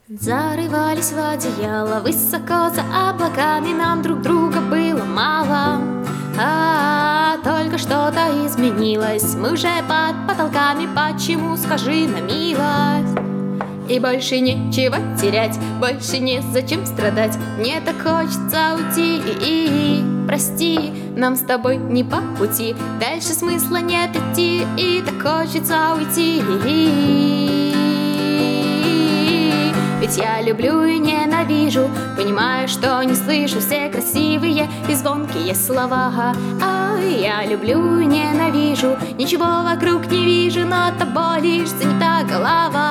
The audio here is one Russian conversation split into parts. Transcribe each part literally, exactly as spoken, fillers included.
Зарывались в одеяло высоко за облаками, нам друг друга было мало. А, -а, -а только что-то изменилось, мы уже под потолками, почему, скажи на милость? И больше нечего терять, больше незачем страдать, мне так хочется уйти, и -и -и. Прости, нам с тобой не по пути, дальше смысла нет идти, и так хочется уйти, и -и -и. Ведь я люблю и ненавижу, понимаю, что не слышу все красивые и звонкие слова. А я люблю и ненавижу, ничего вокруг не вижу, но тобой лишь занята голова.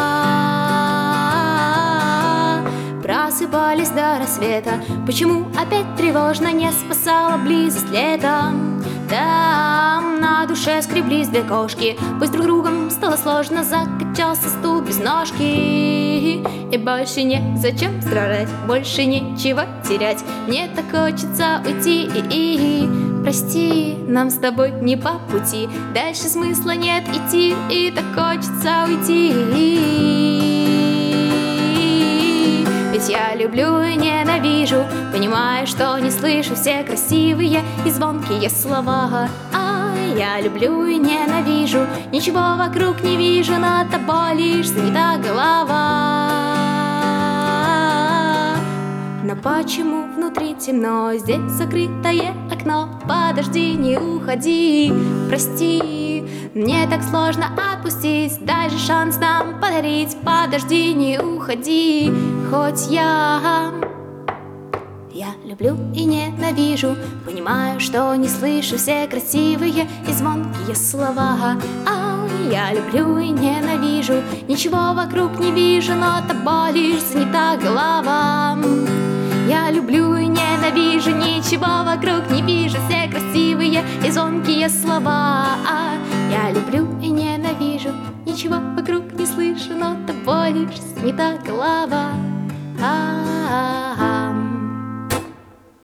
Просыпались до рассвета, почему опять тревожно, не спасала близость летом? Там на душе скреблись две кошки, пусть друг другом стало сложно, закачался стул без ножки. И больше незачем страдать, больше нечего терять, мне так хочется уйти, и -и -и. Прости, нам с тобой не по пути, дальше смысла нет идти, и так хочется уйти, и -и -и. Ведь я люблю и ненавижу, понимаю, что не слышу все красивые и звонкие слова. А я люблю и ненавижу, ничего вокруг не вижу, но тобой лишь занята голова. Но почему внутри темно, здесь закрытое окно? Подожди, не уходи, прости, мне так сложно отпустить, дай же шанс нам подарить. Подожди, не уходи, хоть я Я люблю и ненавижу, понимаю, что не слышу все красивые и звонкие слова. А я люблю и ненавижу, ничего вокруг не вижу, но тобой лишь занята голова. Я люблю и ненавижу, ничего вокруг не вижу, все красивые и звонкие слова. А я люблю и ненавижу, ничего вокруг не слышу, но тобой лишь занята голова. А-а-а.